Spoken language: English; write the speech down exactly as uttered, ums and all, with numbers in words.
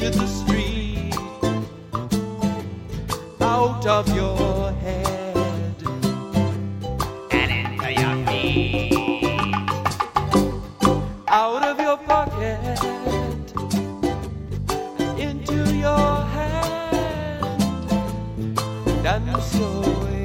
into the street, out of your head and into your feet, out of your pocket and into your hand, and so